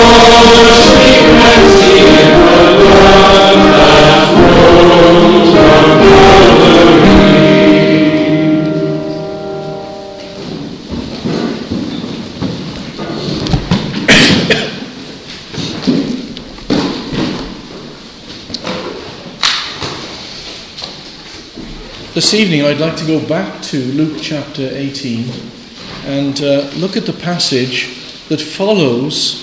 This evening I'd like to go back to Luke chapter 18 and look at the passage that follows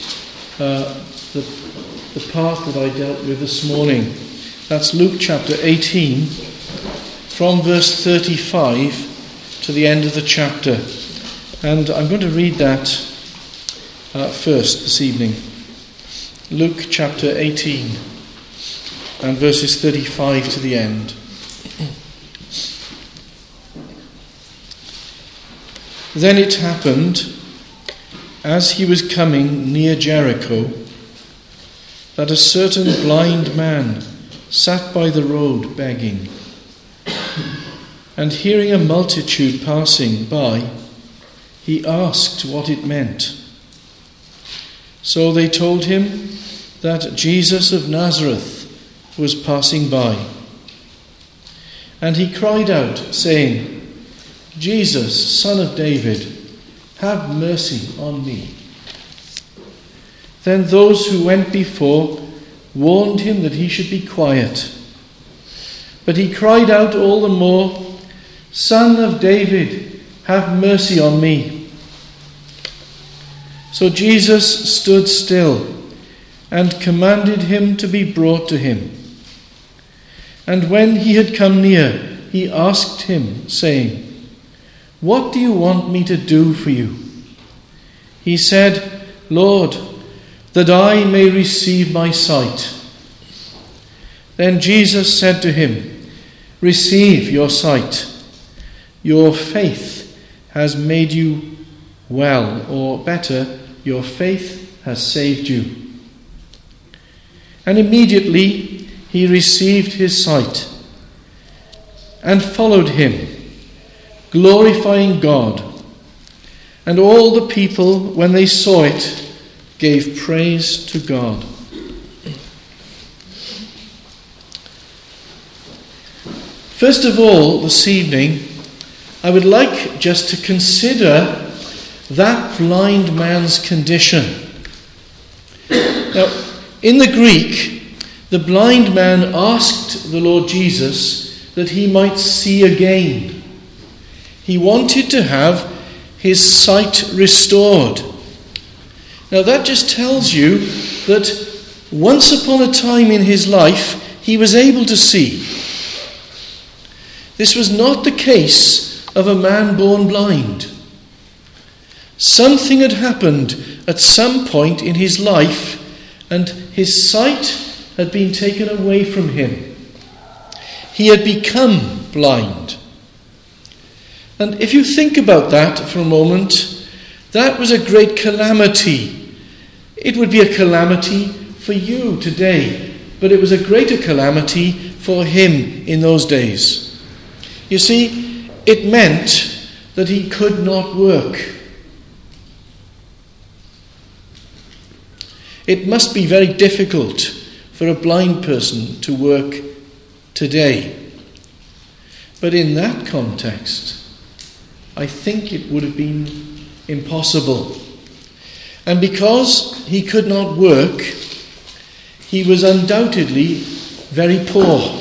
the part that I dealt with this morning. That's Luke chapter 18 from verse 35 to the end of the chapter. And I'm going to read that first this evening. Luke chapter 18 and verses 35 to the end. Then it happened, as he was coming near Jericho, that a certain blind man sat by the road begging. And hearing a multitude passing by, he asked what it meant. So they told him that Jesus of Nazareth was passing by. And he cried out, saying, Jesus, Son of David, have mercy on me. Then those who went before warned him that he should be quiet. But he cried out all the more, Son of David, have mercy on me. So Jesus stood still and commanded him to be brought to him. And when he had come near, he asked him, saying, What do you want me to do for you? He said, Lord, that I may receive my sight. Then Jesus said to him, Receive your sight. Your faith has made you well, or better, your faith has saved you. And immediately he received his sight and followed him, glorifying God. And all the people, when they saw it, gave praise to God. First of all, this evening, I would like just to consider that blind man's condition. Now, in the Greek, the blind man asked the Lord Jesus that he might see again. He wanted to have his sight restored. Now that just tells you that once upon a time in his life he was able to see. This was not the case of a man born blind. Something had happened at some point in his life and his sight had been taken away from him. He had become blind. And if you think about that for a moment, that was a great calamity. It would be a calamity for you today, but it was a greater calamity for him in those days. You see, it meant that he could not work. It must be very difficult for a blind person to work today. But in that context, I think it would have been impossible. And because he could not work, he was undoubtedly very poor.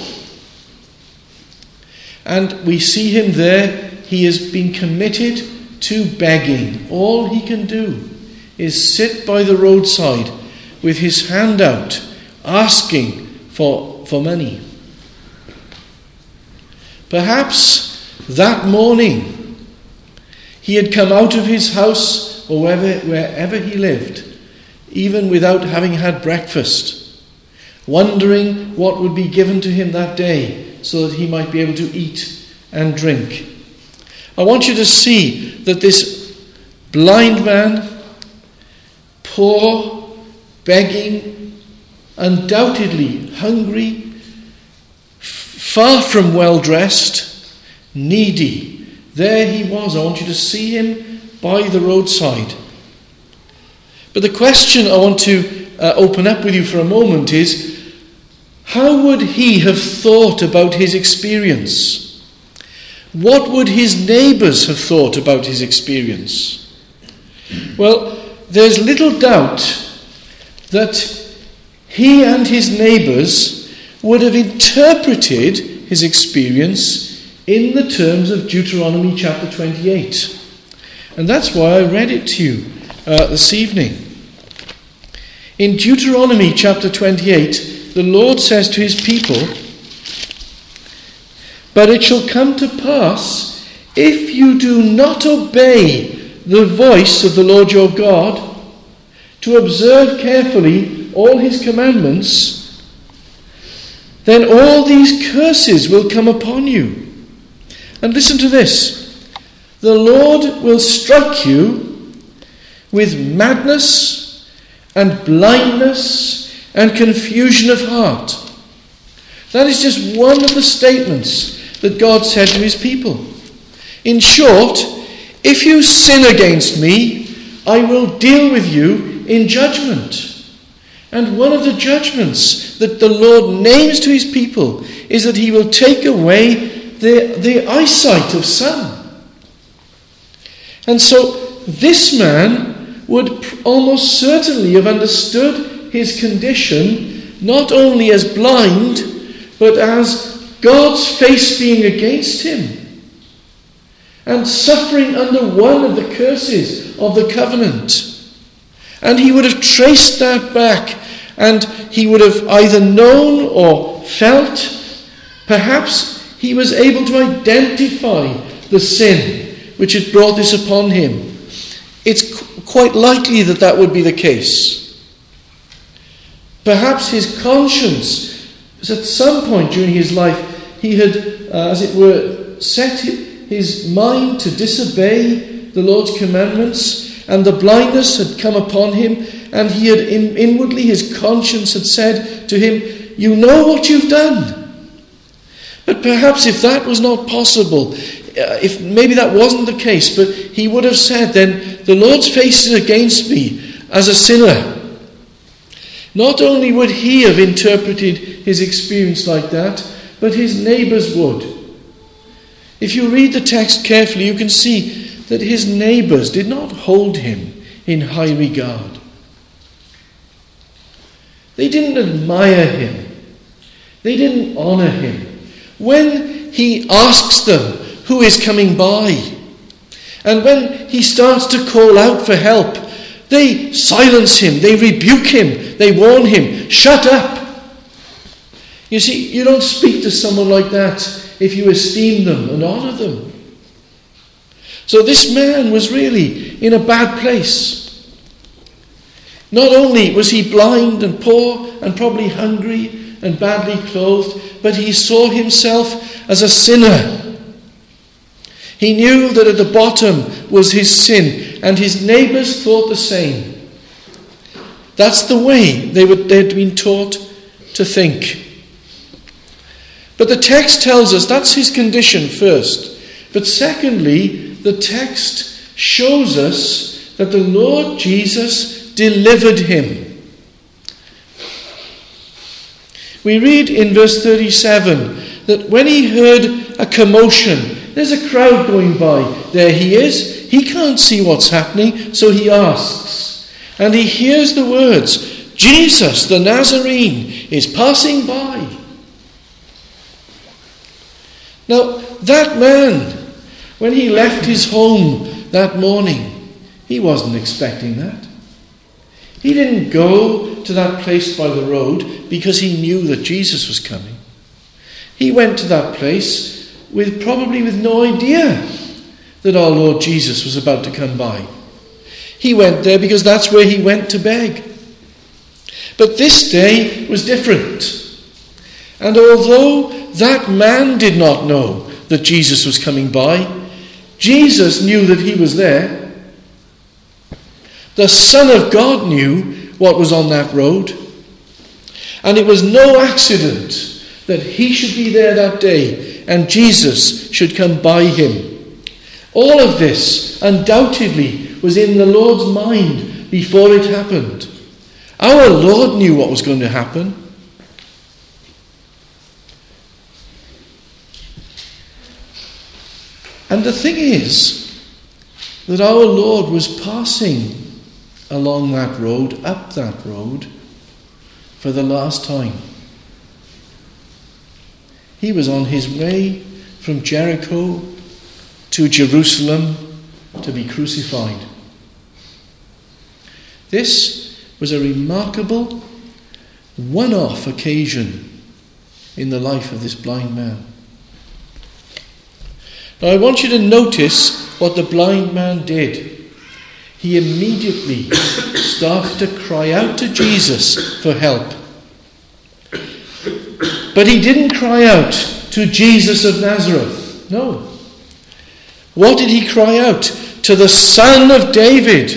And we see him there, he has been committed to begging. All he can do is sit by the roadside with his hand out, asking for money. Perhaps that morning he had come out of his house or wherever he lived, even without having had breakfast, wondering what would be given to him that day so that he might be able to eat and drink. I want you to see that this blind man, poor, begging, undoubtedly hungry, far from well-dressed, needy, there he was. I want you to see him by the roadside. But the question I want to open up with you for a moment is, how would he have thought about his experience? What would his neighbours have thought about his experience? Well, there's little doubt that he and his neighbours would have interpreted his experience in the terms of Deuteronomy chapter 28. And that's why I read it to you this evening. In Deuteronomy chapter 28, the Lord says to his people, "But it shall come to pass, if you do not obey the voice of the Lord your God, to observe carefully all his commandments, then all these curses will come upon you." And listen to this. "The Lord will strike you with madness and blindness and confusion of heart." That is just one of the statements that God said to his people. In short, if you sin against me, I will deal with you in judgment. And one of the judgments that the Lord names to his people is that he will take away the eyesight of some. And so this man would almost certainly have understood his condition not only as blind, but as God's face being against him and suffering under one of the curses of the covenant. And he would have traced that back, and he would have either known or felt, perhaps he was able to identify the sin which had brought this upon him. It's quite likely that that would be the case. Perhaps his conscience was at some point during his life, he had, as it were, set his mind to disobey the Lord's commandments, and the blindness had come upon him, and he had inwardly, his conscience had said to him, "You know what you've done." But perhaps if that was not possible, if maybe that wasn't the case, but he would have said, "Then the Lord's face is against me as a sinner." Not only would he have interpreted his experience like that, but his neighbours would. If you read the text carefully, you can see that his neighbours did not hold him in high regard. They didn't admire him. They didn't honour him. When he asks them who is coming by, and when he starts to call out for help, they silence him, they rebuke him, they warn him, "Shut up." You see, you don't speak to someone like that if you esteem them and honour them. So this man was really in a bad place. Not only was he blind and poor and probably hungry and badly clothed, but he saw himself as a sinner. He knew that at the bottom was his sin, and his neighbours thought the same. That's the way they'd been taught to think. But the text tells us that's his condition first. But secondly, the text shows us that the Lord Jesus delivered him. We read in verse 37 that when he heard a commotion, there's a crowd going by, there he is, he can't see what's happening, so he asks. And he hears the words, "Jesus the Nazarene is passing by." Now, that man, when he left his home that morning, he wasn't expecting that. He didn't go to that place by the road because he knew that Jesus was coming. He went to that place probably with no idea that our Lord Jesus was about to come by. He went there because that's where he went to beg. But this day was different. And although that man did not know that Jesus was coming by, Jesus knew that he was there. The Son of God knew what was on that road. And it was no accident that he should be there that day and Jesus should come by him. All of this undoubtedly was in the Lord's mind before it happened. Our Lord knew what was going to happen. And the thing is that our Lord was passing along that road, up that road, for the last time. He was on his way from Jericho to Jerusalem to be crucified. This was a remarkable one-off occasion in the life of this blind man. Now I want you to notice what the blind man did. He immediately started to cry out to Jesus for help. But he didn't cry out to Jesus of Nazareth. No. What did he cry out? To the Son of David.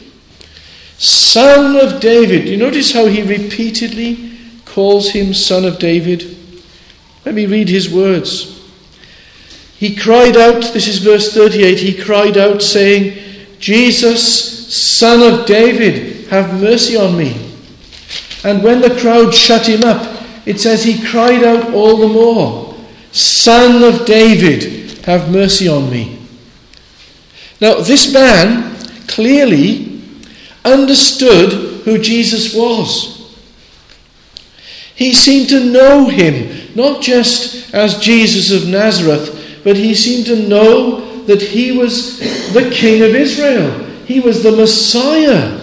Son of David. You notice how he repeatedly calls him Son of David? Let me read his words. He cried out, this is verse 38, he cried out saying, Jesus, Son of David, have mercy on me. And when the crowd shut him up, it says he cried out all the more, Son of David, have mercy on me. Now this man clearly understood who Jesus was. He seemed to know him, not just as Jesus of Nazareth, but he seemed to know that he was the King of Israel. He was the Messiah.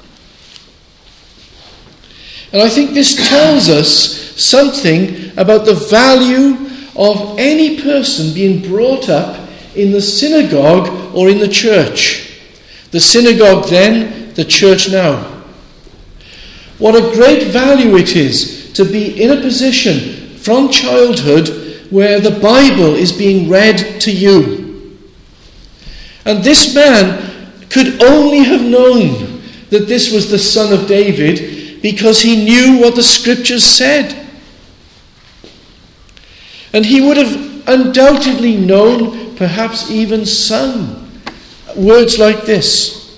And I think this tells us something about the value of any person being brought up in the synagogue or in the church. The synagogue then, the church now. What a great value it is to be in a position from childhood where the Bible is being read to you. And this man could only have known that this was the Son of David because he knew what the Scriptures said. And he would have undoubtedly known, perhaps even sung, words like this.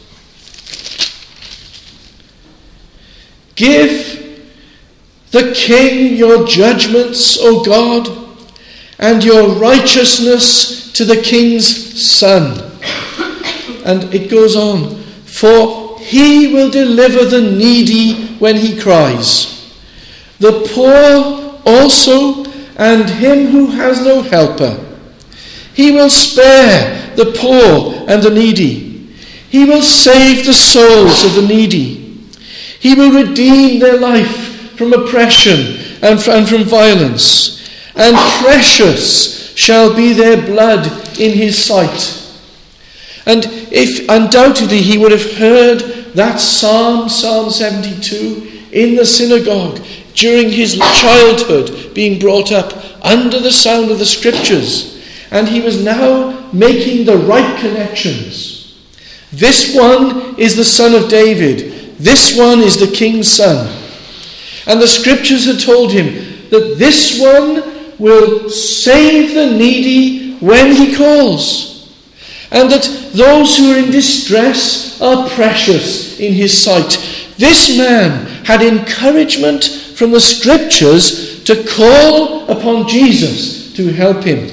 Give the King your judgments, O God, and your righteousness to the King's Son. And it goes on, for he will deliver the needy when he cries, the poor also, and him who has no helper. He will spare the poor and the needy. He will save the souls of the needy. He will redeem their life from oppression and from violence. And precious shall be their blood in his sight. And if undoubtedly he would have heard that Psalm 72, in the synagogue during his childhood, being brought up under the sound of the Scriptures, and he was now making the right connections. This one is the Son of David. This one is the King's Son. And the Scriptures had told him that this one will save the needy when he calls, and that those who are in distress are precious in his sight. This man had encouragement from the Scriptures to call upon Jesus to help him.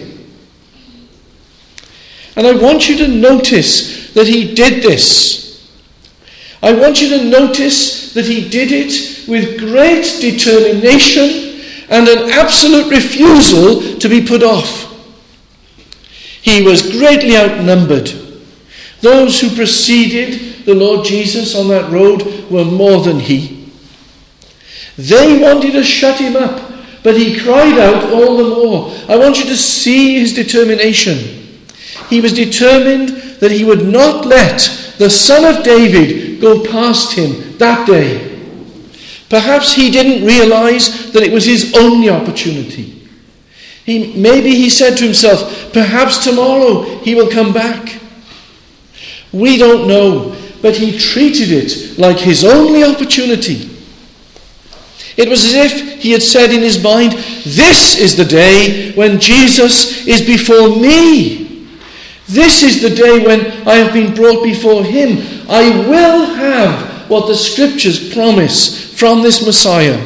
And I want you to notice that he did this. I want you to notice that he did it with great determination and an absolute refusal to be put off. He was greatly outnumbered. Those who preceded the Lord Jesus on that road were more than he. They wanted to shut him up, but he cried out all the more. I want you to see his determination. He was determined that he would not let the Son of David go past him that day. Perhaps he didn't realize that it was his only opportunity. Maybe he said to himself, perhaps tomorrow he will come back. We don't know, but he treated it like his only opportunity. It was as if he had said in his mind, this is the day when Jesus is before me. This is the day when I have been brought before him. I will have what the Scriptures promise from this Messiah.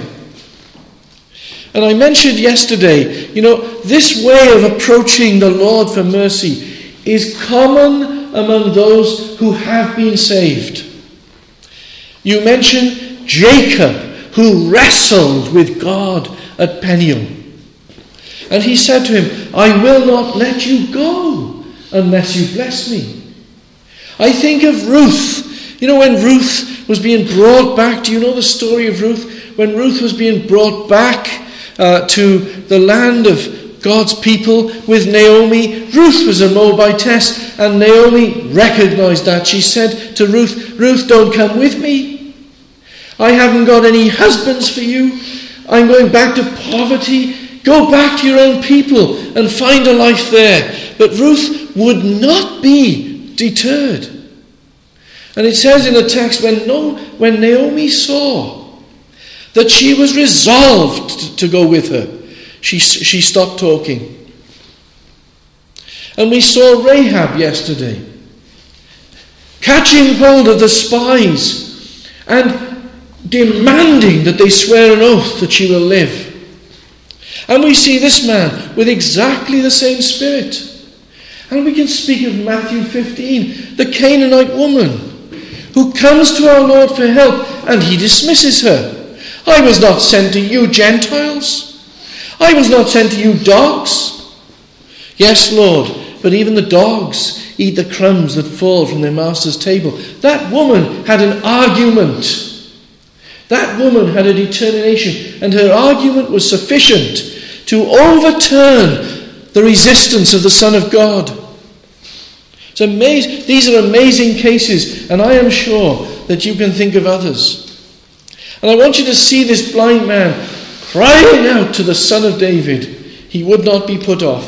And I mentioned yesterday, this way of approaching the Lord for mercy is common among those who have been saved. You mentioned Jacob, who wrestled with God at Peniel. And he said to him, I will not let you go unless you bless me. I think of Ruth. When Ruth was being brought back, do you know the story of Ruth? When Ruth was being brought back to the land of God's people with Naomi, Ruth was a Moabitess, and Naomi recognized that. She said to Ruth, Ruth, don't come with me. I haven't got any husbands for you. I'm going back to poverty. Go back to your own people and find a life there. But Ruth would not be deterred. And it says in the text, when Naomi saw that she was resolved to go with her, she stopped talking. And we saw Rahab yesterday, catching hold of the spies and demanding that they swear an oath that she will live. And we see this man with exactly the same spirit. And we can speak of Matthew 15, the Canaanite woman who comes to our Lord for help, and he dismisses her. I was not sent to you Gentiles. I was not sent to you dogs. Yes, Lord, but even the dogs eat the crumbs that fall from their master's table. That woman had an argument. That woman had a determination, and her argument was sufficient to overturn the resistance of the Son of God. It's amazing. These are amazing cases, and I am sure that you can think of others. And I want you to see this blind man crying out to the Son of David. He would not be put off.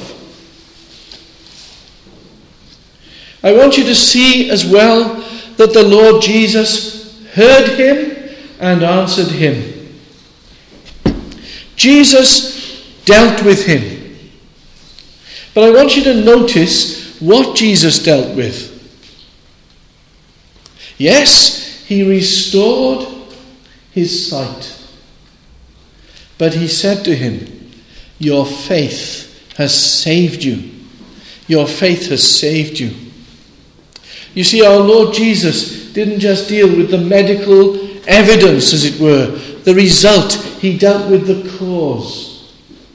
I want you to see as well that the Lord Jesus heard him and answered him. Jesus dealt with him. But I want you to notice what Jesus dealt with. Yes, he restored his sight. But he said to him, your faith has saved you. Your faith has saved you. You see, our Lord Jesus didn't just deal with the medical evidence, as it were, the result. He dealt with the cause.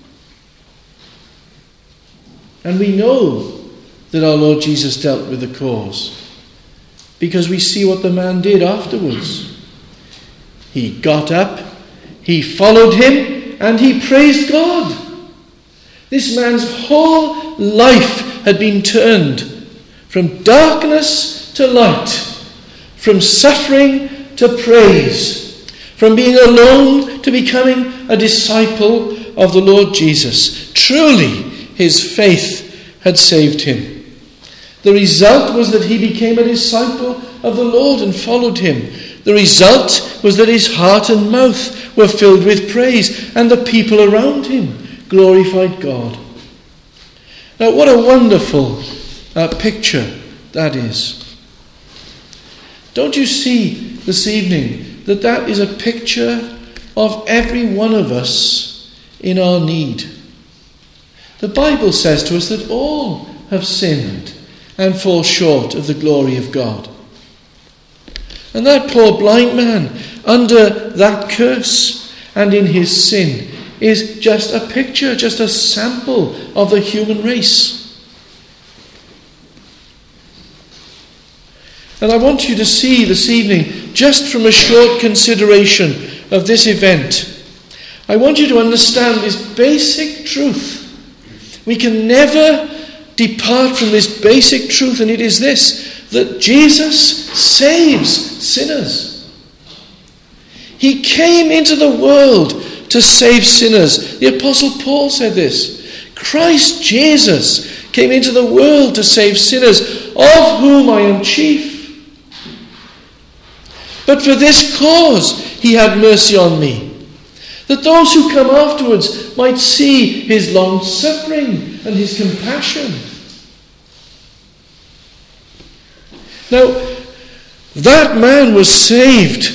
And we know that our Lord Jesus dealt with the cause because we see what the man did afterwards. He got up, he followed him, and he praised God. This man's whole life had been turned from darkness to light, from suffering to praise, from being alone to becoming a disciple of the Lord Jesus. Truly, his faith had saved him. The result was that he became a disciple of the Lord and followed him. The result was that his heart and mouth were filled with praise, and the people around him glorified God. Now, what a wonderful picture that is. Don't you see this evening that that is a picture of every one of us in our need? The Bible says to us that all have sinned and fall short of the glory of God. And that poor blind man, under that curse and in his sin, is just a picture, just a sample of the human race. And I want you to see this evening, just from a short consideration of this event, I want you to understand this basic truth. We can never depart from this basic truth, and it is this, that Jesus saves sinners. He came into the world to save sinners. The Apostle Paul said this. Christ Jesus came into the world to save sinners, of whom I am chief. But for this cause he had mercy on me, that those who come afterwards might see his long suffering and his compassion. Now, That man was saved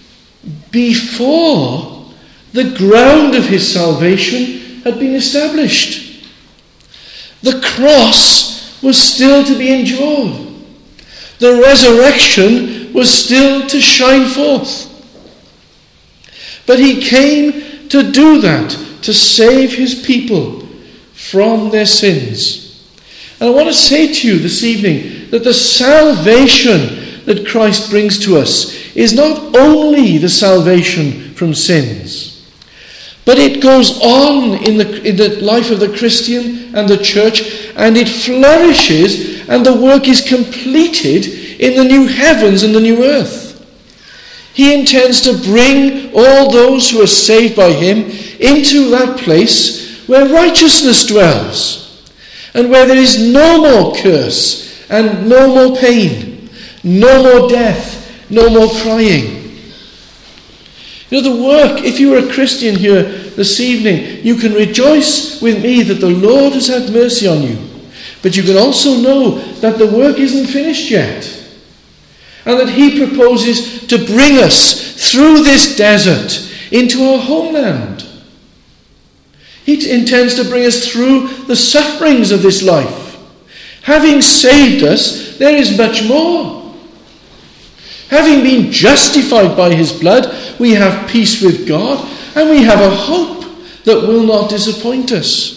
before the ground of his salvation had been established. The cross was still to be endured. The resurrection was still to shine forth. But he came to do that, to save his people from their sins. And I want to say to you this evening that the salvation that Christ brings to us is not only the salvation from sins, but it goes on in the life of the Christian and the church, and it flourishes, and the work is completed in the new heavens and the new earth. He intends to bring all those who are saved by him into that place where righteousness dwells, and where there is no more curse and no more pain, no more death, no more crying. You know, the work, if you are a Christian here this evening, you can rejoice with me that the Lord has had mercy on you. But you can also know that the work isn't finished yet, and that he proposes to bring us through this desert into our homeland. He intends to bring us through the sufferings of this life. Having saved us, there is much more. Having been justified by his blood, we have peace with God, and we have a hope that will not disappoint us.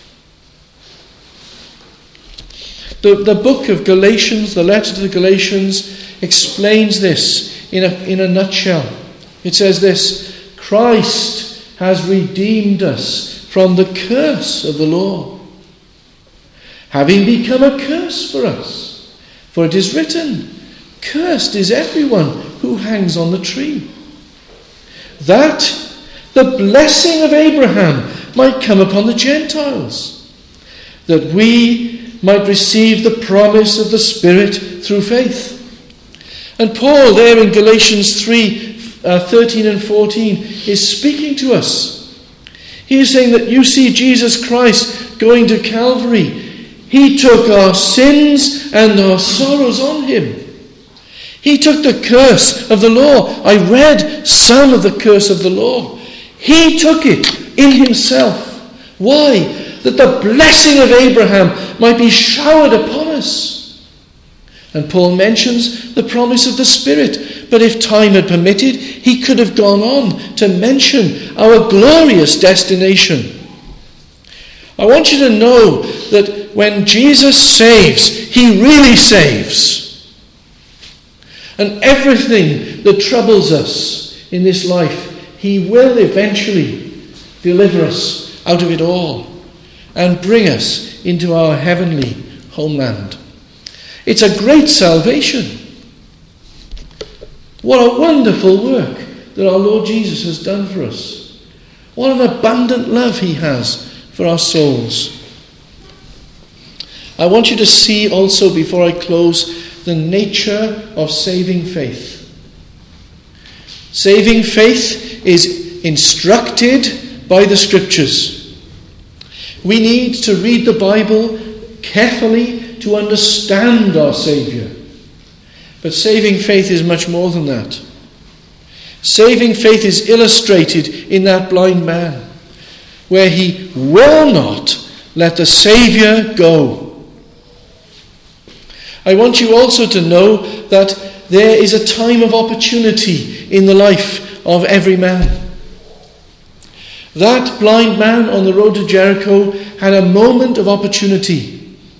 The book of Galatians, the letter to the Galatians, explains this in a nutshell. It says this: Christ has redeemed us from the curse of the law, having become a curse for us. For it is written, cursed is everyone who hangs on the tree, that the blessing of Abraham might come upon the Gentiles, that we might receive the promise of the Spirit through faith. And Paul there in Galatians 3:13 and 14 is speaking to us. He is saying that you see Jesus Christ going to Calvary. He took our sins and our sorrows on him. He took the curse of the law. I read some of the curse of the law. He took it in himself. Why? That the blessing of Abraham might be showered upon us. And Paul mentions the promise of the Spirit. But if time had permitted, he could have gone on to mention our glorious destination. I want you to know that when Jesus saves, he really saves. And everything that troubles us in this life, he will eventually deliver us out of it all and bring us into our heavenly homeland. It's a great salvation. What a wonderful work that our Lord Jesus has done for us. What an abundant love he has for our souls. I want you to see also, before I close, the nature of saving faith. Saving faith is instructed by the Scriptures. We need to read the Bible carefully to understand our Saviour. But saving faith is much more than that. Saving faith is illustrated in that blind man, where he will not let the Saviour go. I want you also to know that there is a time of opportunity in the life of every man. That blind man on the road to Jericho had a moment of opportunity.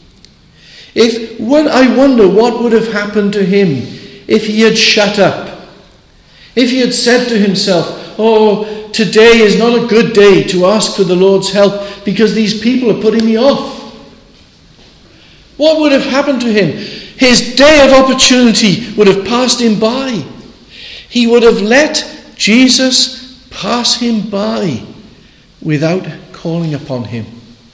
I wonder what would have happened to him if he had shut up. If he had said to himself, oh, today is not a good day to ask for the Lord's help because these people are putting me off. What would have happened to him? His day of opportunity would have passed him by. He would have let Jesus pass him by without calling upon him.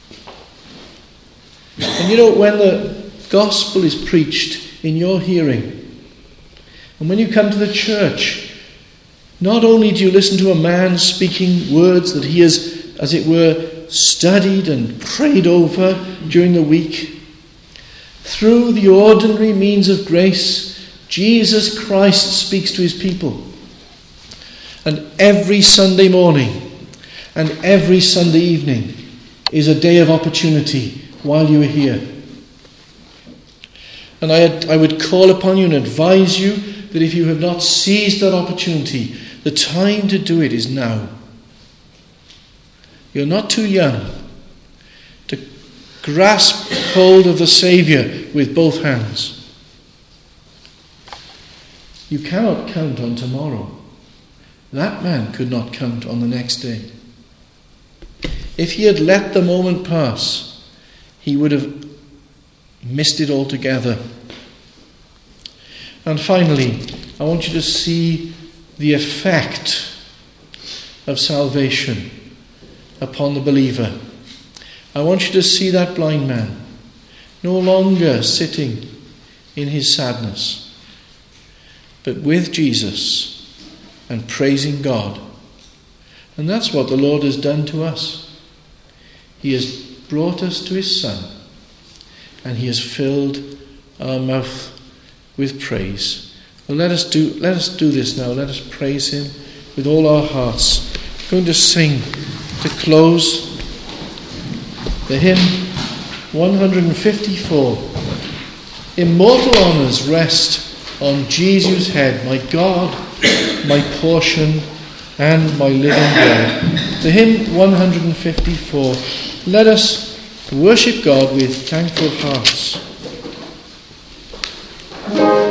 And you know, when the gospel is preached in your hearing, and when you come to the church, not only do you listen to a man speaking words that he has, as it were, studied and prayed over during the week, through the ordinary means of grace, Jesus Christ speaks to his people. And every Sunday morning and every Sunday evening is a day of opportunity while you are here. And I would call upon you and advise you that if you have not seized that opportunity, the time to do it is now. You're not too young to grasp hold of the Saviour with both hands. You cannot count on tomorrow. That man could not count on the next day. If he had let the moment pass, he would have missed it altogether. And finally, I want you to see the effect of salvation upon the believer. I want you to see that blind man no longer sitting in his sadness, but with Jesus and praising God. And that's what the Lord has done to us. He has brought us to his Son, and he has filled our mouth with praise. Well, let us do this now. Let us praise him with all our hearts. I'm going to sing to close the hymn 154. Immortal honours rest on Jesus' head, my God, my portion and my living bread. The hymn 154. Let us worship God with thankful hearts.